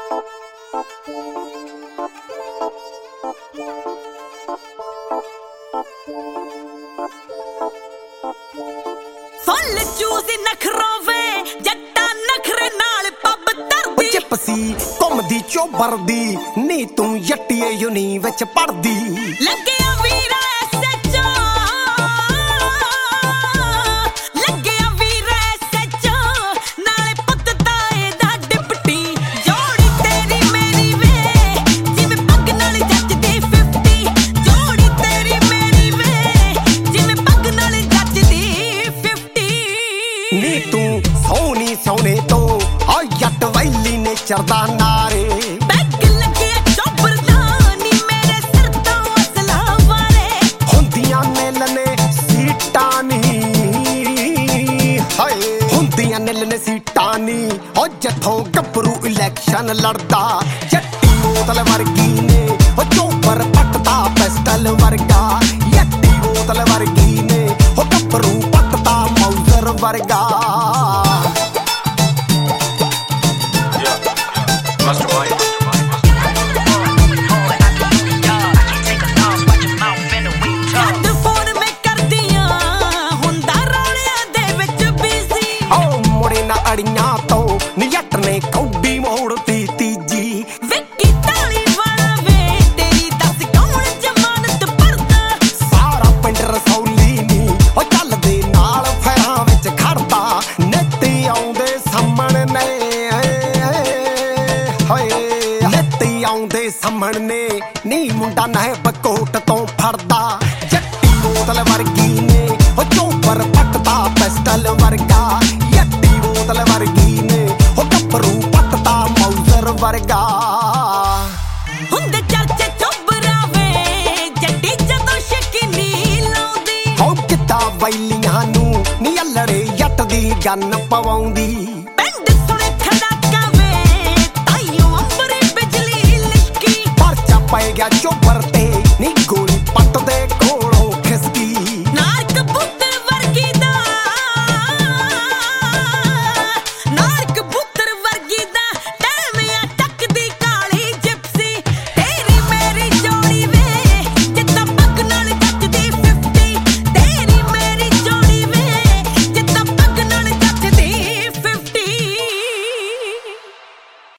ਫੁੱਲ ਚੂਸ ਨਖਰੋਵੇ ਜੱਟਾਂ ਨਖਰੇ ਨਾਲ ਪੱਬ ਧਰਦੀ ਜਿਪਸੀ ਘੁੰਮਦੀ ਚੋਬਰ ਦੀ ਨੀ ਤੂੰ ਜੱਟੀਏ ਯੂਨੀ ਵਿੱਚ ਪੜਦੀ ਲੱਗਿਆ ਵੀਰਾ ਐਸਐਚਓ ਲੱਗਿਆ ਵੀਰਾ ਐਸਐਚਓ ਨਾਲੇ ਪੁੱਤ ਤਾਏ ਦਾ ਡਿਪਟੀ ਜੋੜੀ ਤੇਰੀ ਮੇਰੀ ਵੇ ਜਿਵੇਂ ਪੱਗ ਨਾਲ ਜੱਜਦੀ 50 ਜੋੜੀ ਤੇਰੀ ਮੇਰੀ ਵੇ ਜਿਵੇਂ ਪੱਗ ਨਾਲ ਜੱਜਦੀ 50 ਨੀ ਤੂੰ ਸੋਹਣੀ ਸੋਹਣੇ ਤੋਂ ਆ ਜੱਟ ਵੈਲੀ ਨੇ ਚਰਦਾ ਨਾਰੇ ਬੈਗ ਲੱਗਿਆ ਚੋਬਰ ਦਾ ਨੀ ਮੇਰੇ ਸਿਰ ਤੋਂ ਅਸਲਾ ਵਾਰੇ ਹੁੰਦੀਆਂ ਮਿਲਨੇ ਸੀਟਾਂ ਨੀ ਹਾਏ ਹੁੰਦੀਆਂ ਮਿਲਨੇ ਸੀਟਾਂ ਨੀ ਉਹ ਜੱਥੋਂ ਗੱਭਰੂ ਇਲੈਕਸ਼ਨ ਲੜਦਾ ਜੱਟੀ ਬੋਤਲ ਵਰਗੀ ਨੇ ਉਹ ਚੋਬਰ ਪੱਟਦਾ ਪਿਸਟਲ ਵਰਗਾ ਜੱਟੀ ਬੋਤਲ ਵਰਗੀ ਨੇ ਉਹ ਗੱਭਰੂ ਪੱਟਦਾ ਮੌਜ਼ਰ ਵਰਗਾ ਛੱਡ ਫੋਨ ਮੈਂ ਕਰਦੀਆਂ ਹੁੰਦਾ ਰੌਲਿਆਂ ਦੇ ਵਿੱਚ ਬਿਜ਼ੀ ਓ ਮੁੜੇ ਨਾ ਅੜੀਆਂ ਤੋਂ ਨੀ ਜੱਟ ਨੇ ਕੌਡੀ ਮੋੜਤੀ ਤੀਜੀ ਵਿੱਕੀ ਢਾਲੀ ਵਾਲਾ ਵੇ ਤੇਰੀ ਦੱਸ ਕੌਣ ਜ਼ਮਾਨਤ ਭਰਦਾ ਸਾਰਾ ਪਿੰਡ ਰਸੌਲੀ ਨੀ ਉਹ ਚੱਲਦੇ ਨਾਲ ਫੈਰਾਂ ਵਿੱਚ ਖੜਦਾ ਨੇਤੀ ਆਉਂਦੇ ਸਾਹਮਣੇ ਹਾਏ ਨੇਤੀ ਆਉਂਦੇ ਸਾਹਮਣੇ ਨੀ ਮੁੰਡਾ ਨਾਇਬ ਕੋਟ ਤੋਂ ਫੜਦਾ ਜੱਟੀ ਬੋਤਲ ਵਰਗੀ ਨੇ ਉਹ ਚੋਬਰ ਪੱਟਦਾ ਪਿਸਟਲ ਵਰਗਾ ਜੱਟੀ ਬੋਤਲ ਵਰਗੀ ਨੇ ਉਹ ਗੱਭਰੂ ਪੱਟਦਾ ਮੌਜ਼ਰ ਵਰਗਾ ਹੁੰਦੇ ਚਰਚੇ ਚੋਬਰਾ ਵੇ ਜੱਟੀ ਜਦੋਂ ਸ਼ਕੀਨੀ ਲਾਉਂਦੀ ਹੋ ਕਿੱਦਾਂ ਵੈਲੀਆਂ ਨੂੰ ਨੀ ਅਲੜੇ ਜੱਟ ਦੀ ਗੰਨ ਪਵਾਉਂਦੀ ਪਿੰਡ ਸੁਣੇ ਖੜਾਕਾ ਵੇ ਤਾਈਓ ਅੰਬਰੇ ਬਿਜਲੀ ਲਿਸ਼ਕੀ ਪਰਚਾ ਪੈ ਗਿਆ ਚੋਬਰ ਤੇ ਨੀ